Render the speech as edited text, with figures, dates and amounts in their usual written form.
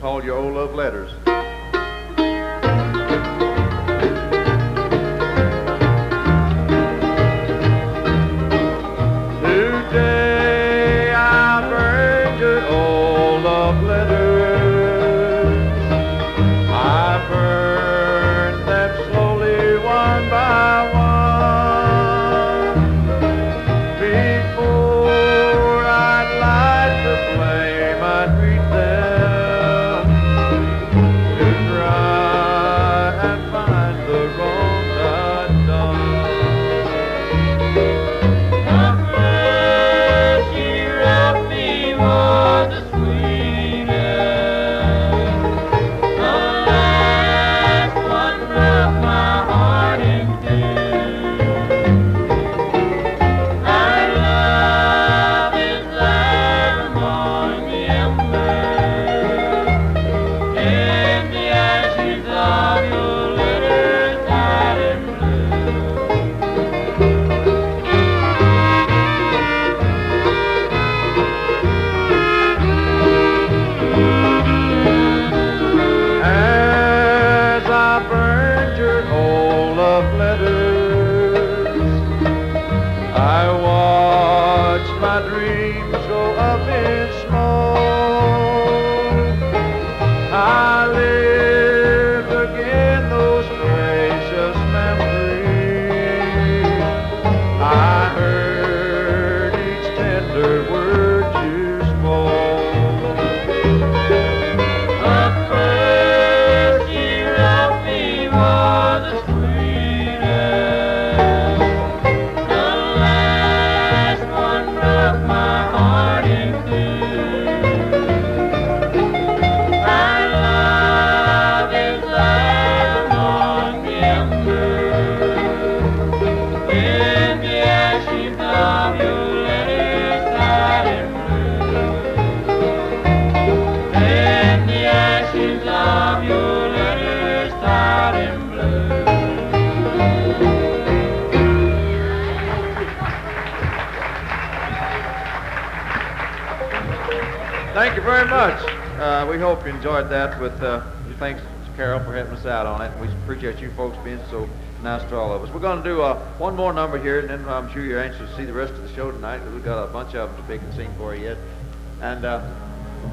Called Your Old Love Letters. Today I burned your old love letters. I burned them slowly one by one. Before I'd light the flame, I'd read them to try and find the wrongs I'd done. The first year of me was the sweetest. The last one broke my heart in two. Our love is there among the embers, in the ashes of your letters dyed in blue. As I burned your old love letters, I watched my dreams go up in smoke. I lived again those precious memories. I heard each tender word you spoke. The first year of me was the sweetest. The last one broke my heart in two. Our love is there among the embers, in the ashes of your letters dyed in blue. In the ashes of your letters dyed in blue. Thank you very much. We hope you enjoyed that. With thanks to Carol for helping us out on it. We appreciate you folks being so nice to all of us. We're going to do one more number here, and then I'm sure you're anxious to see the rest of the show tonight because we've got a bunch of them to pick and sing for you yet. And